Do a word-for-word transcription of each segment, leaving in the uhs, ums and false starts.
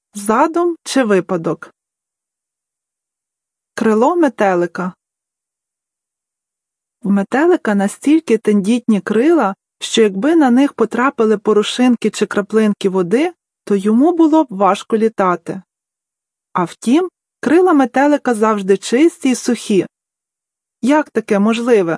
Задум чи випадок? Крило метелика. В метелика настільки тендітні крила, що якби на них потрапили порошинки чи краплинки води, то йому було б важко літати. А втім, крила метелика завжди чисті й сухі. Як таке можливе?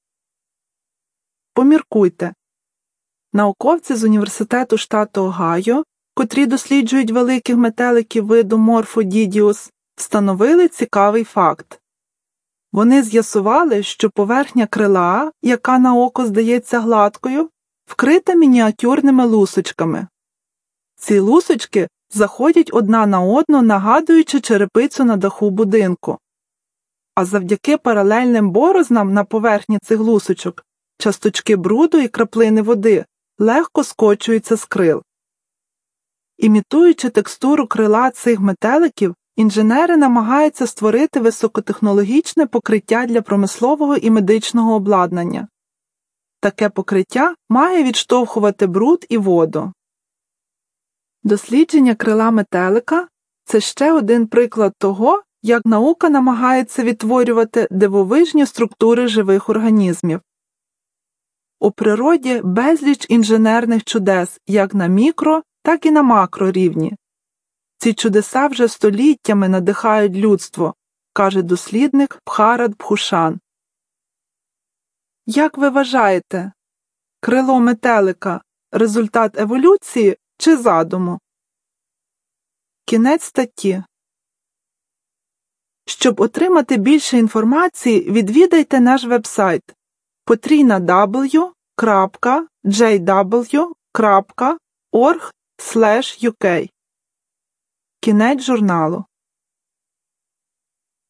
Поміркуйте. Науковці з університету штату Огайо, котрі досліджують великих метеликів виду Морфодідіус, встановили цікавий факт. Вони з'ясували, що поверхня крила, яка на око здається гладкою, вкрита мініатюрними лусочками. Ці лусочки заходять одна на одну, нагадуючи черепицю на даху будинку. А завдяки паралельним борознам на поверхні цих лусочок часточки бруду і краплини води легко скочуються з крил. Імітуючи текстуру крила цих метеликів, інженери намагаються створити високотехнологічне покриття для промислового і медичного обладнання. Таке покриття має відштовхувати бруд і воду. Дослідження крила метелика – це ще один приклад того, як наука намагається відтворювати дивовижні структури живих організмів. У природі безліч інженерних чудес як на мікро, так і на макрорівні. Ці чудеса вже століттями надихають людство, каже дослідник Бхарат Бхушан. Як ви вважаєте, крило метелика – результат еволюції чи задуму? Кінець статті. Щоб отримати більше інформації, відвідайте наш вебсайт потрійна дабл ю крапка джей дабл ю крапка орг слеш ю кей. Кінець журналу.